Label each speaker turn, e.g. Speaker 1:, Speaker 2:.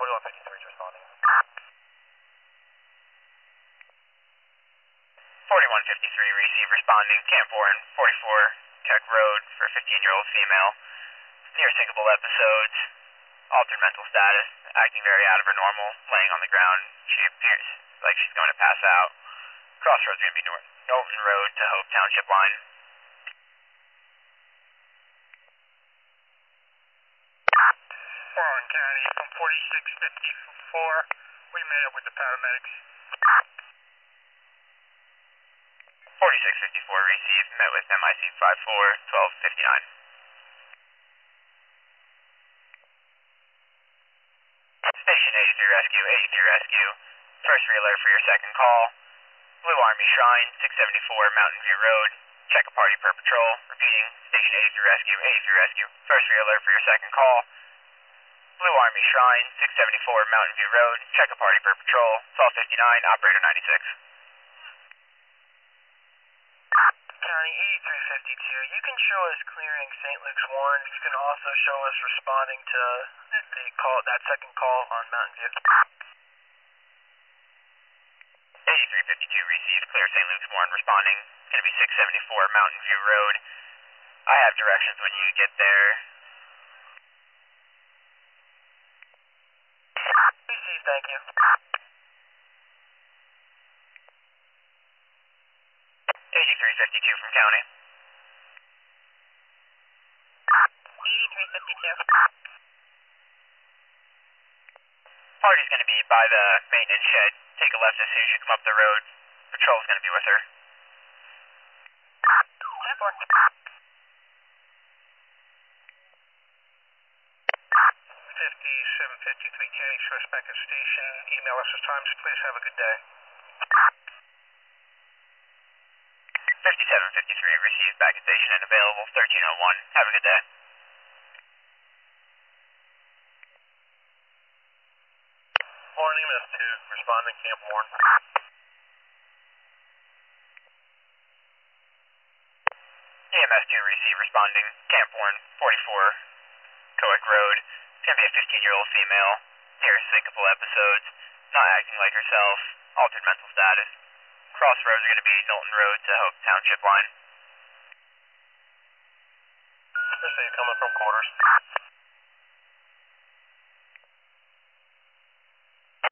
Speaker 1: 4153 is responding.
Speaker 2: 4153, receive responding. Camp Warren, 44 Tech Road for a 15-year-old female. Near syncopal episodes, altered mental status, acting very out of her normal, laying on the ground. She appears like she's going to pass out. Crossroads going to be Norton Road to Hope Township line.
Speaker 1: Warren County from 4654. We made up with the paramedics.
Speaker 2: 4654, received, met with MIC 54 1259. Station 83 Rescue, 83 Rescue. First re-alert for your second call. Blue Army Shrine, 674 Mountain View Road. Check a party per patrol. Repeating, Station 83 Rescue, 83 Rescue. First re-alert for your second call. Blue Army Shrine, 674 Mountain View Road. Check a party per patrol. 1259, operator 96.
Speaker 1: County 8352, you can show us clearing St. Luke's Warren. You can also show us responding to the call, that second call on Mountain View.
Speaker 2: 8352, received, clear St. Luke's Warren responding. It's going to be 674 Mountain View Road. I have directions when you get there.
Speaker 1: Received, thank you.
Speaker 2: 8352 from County.
Speaker 1: 8352.
Speaker 2: Party's going to be by the maintenance shed. Take a left as soon as you come up the road. Patrol's going to be with her.
Speaker 1: 5753 County, source back at station. Email us at times. Please have a good day.
Speaker 2: 5753, received, back at station and available. 1301. Have a good day.
Speaker 1: Warren EMS 2, responding Camp Warren.
Speaker 2: EMS 2, receive, responding. Camp Warren, 44 Coic Road. It's going to be a 15-year-old female. Near syncopal episodes. Not acting like herself. Altered mental status. Crossroads are going to be Knowlton Road to Hope Township line.
Speaker 1: Coming from quarters.